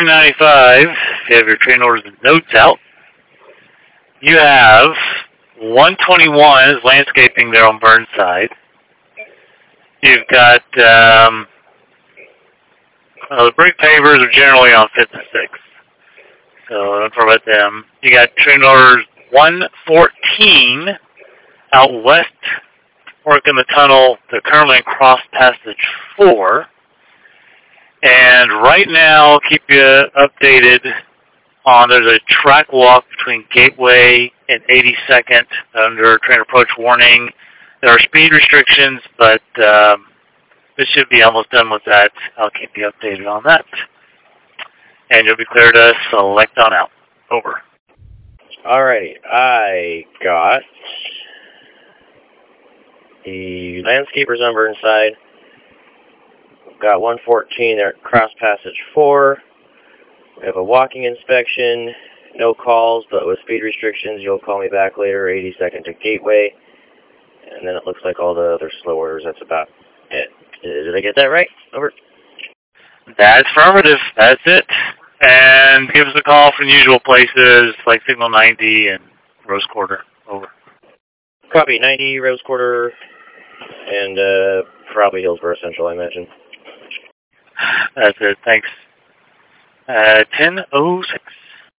295, if you have your train orders and notes out. You have 121 is landscaping there on Burnside. You've got, the brick pavers are generally on 5th and 6th. So don't worry about them. You got train orders 114 out west, working the tunnel. They're currently in Cross Passage 4. And right now, keep you updated on, there's a track walk between Gateway and 82nd under train approach warning. There are speed restrictions, but this should be almost done with that. I'll keep you updated on that. And you'll be clear to select on out. Over. Alrighty, I got the landscapers on Burnside. Got 114 there at Cross Passage 4. We have a walking inspection, no calls, but with speed restrictions, you'll call me back later, 82nd to Gateway. And then it looks like all the other slow orders, that's about it. Did I get that right? Over. That's affirmative. That's it. And give us a call from the usual places like Signal 90 and Rose Quarter. Over. Copy, 90, Rose Quarter, and probably Hillsborough Central, I imagine. That's it. Thanks. 10:06.